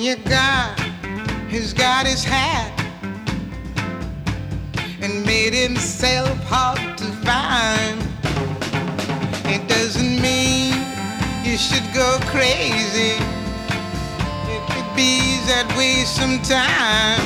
your guy has got his hat and made himself hard to find, it doesn't mean you should go crazy. It could be that way sometime.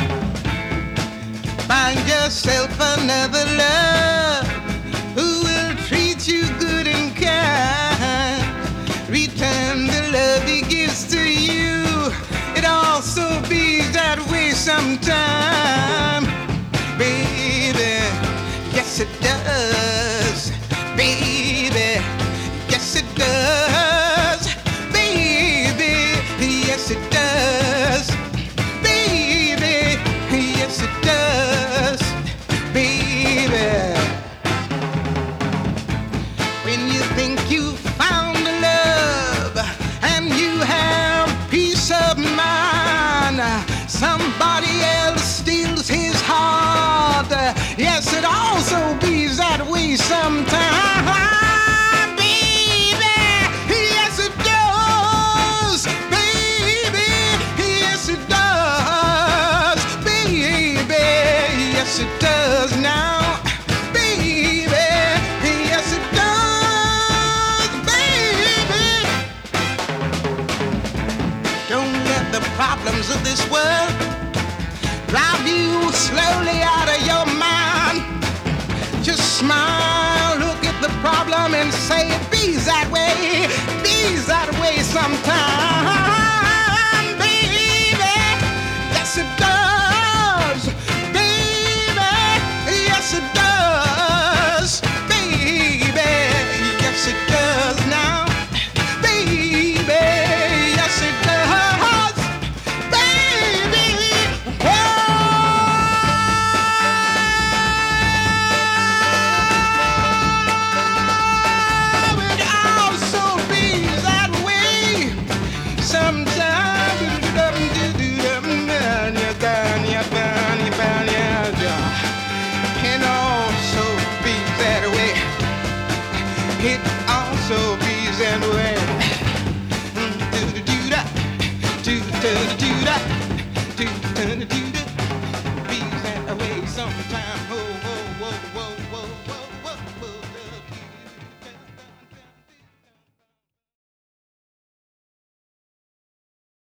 Find yourself another love who will treat you good and kind. Return the love he gives to you. It also be that way sometime, baby. Yes, it does, baby. Yes, it does, baby. Yes, it does, baby. Yes, it does, baby. When you think you found a love and you have peace of mind, somebody else steals his heart. Yes, it also be that way sometime, baby. Yes, it does, baby. Yes, it does, baby. Yes, it does now, baby. Yes, it does, baby. Don't let the problems of this world drive you slowly out of your mind. Just smile, look at the problem and say it be that way sometime, baby. Yes, it does, baby. Yes, it does, baby. Yes, it does now, baby. Yes, it does, baby. It also be that way sometimes. Can also be that way. It also be that way. Do do do that, do do do that, do do do that.